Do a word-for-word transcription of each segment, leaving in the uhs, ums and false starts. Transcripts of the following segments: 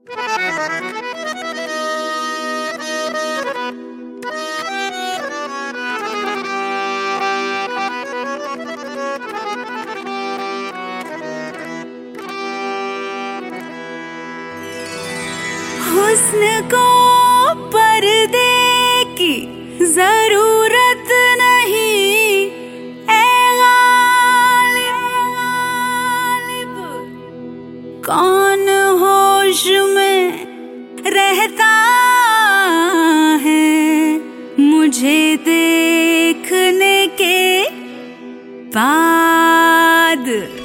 हुस्न को पर्दे की जरूरत नहीं, ऐ गालिब कौन होश में रहता है मुझे देखने के बाद।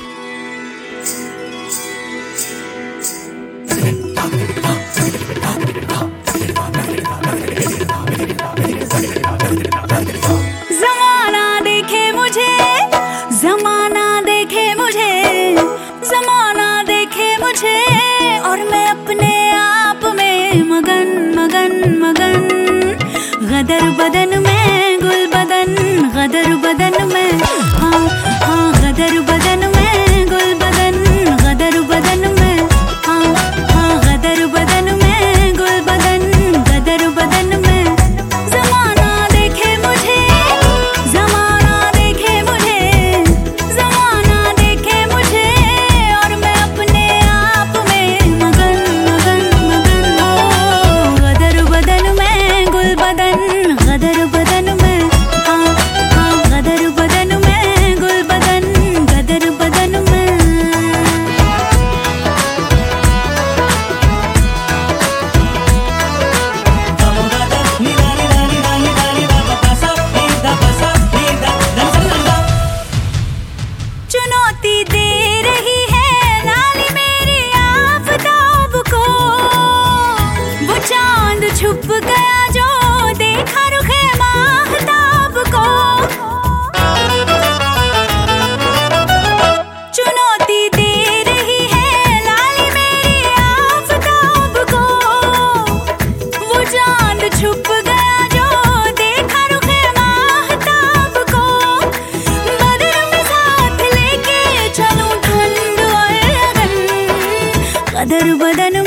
ज़माना देखे मुझे, ज़माना देखे मुझे, ज़माना देखे मुझे, और मैं अपने आप में मगन मगन मगन। गदर बदन में गुल बदन, गदर बदन में, हाँ हाँ गदर बदन में गुल बदन, गदर बदन में, हाँ हाँ गदर बदन में गुल बदन, गदर बदन में। ज़माना देखे मुझे, ज़माना देखे मुझे, ज़माना देखे मुझे, और मैं अपने आप में मगन मगन मगन। ओ गदर बदन में गुल बदन, गदर बदन में, हाँ हाँ गदर बदन में गुल बदन, गदर बदन में। चुनौती दे रही है लाली मेरी आफताब को, वो चांद छुप गया जो देखा रुखे माहताब को। चुनौती दे रही है लाली मेरी आफताब को, वो चांद छुप गया जो देखा रुखे माहताब को। बदर में साथ लेके चलूं ठंड और लगन, गदर बदन